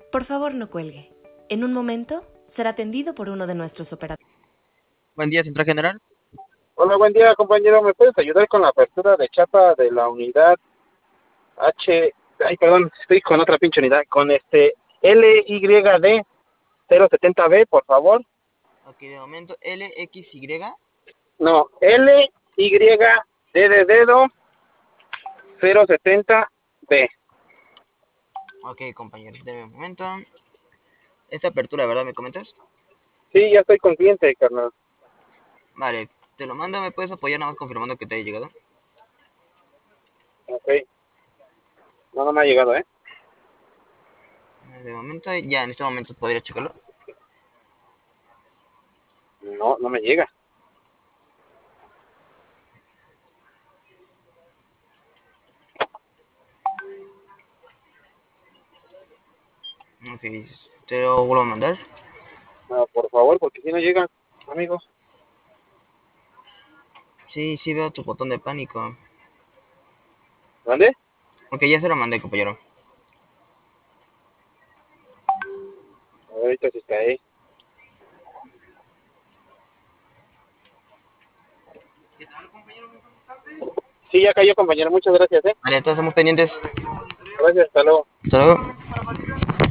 Por favor, no cuelgue. En un momento será atendido por uno de nuestros operadores. Buen día, Central General. Hola, buen día, compañero. ¿Me puedes ayudar con la apertura de chapa de la unidad H? Ay, perdón, estoy con otra pinche unidad. Con LYD 070B, por favor. Ok, de momento LXY. No, LYD de dedo 070B. Ok, compañero, denme un momento. Esta apertura, ¿verdad? ¿Me comentas? Sí, ya estoy con cliente, carnal. Vale, te lo mando, ¿me puedes apoyar nada más confirmando que te haya llegado? Ok. No, no me ha llegado, ¿eh? De momento, ya en este momento podría checarlo. No, no me llega. Ok, te lo vuelvo a mandar. Ah, por favor, porque si no llega, amigo. Sí, sí veo tu botón de pánico. ¿Dónde? Ok, ya se lo mandé, compañero. Ahorita sí está ahí. Sí, ya cayó, compañero. Muchas gracias, ¿eh? Vale, todos estamos pendientes. Gracias, hasta luego. Hasta luego.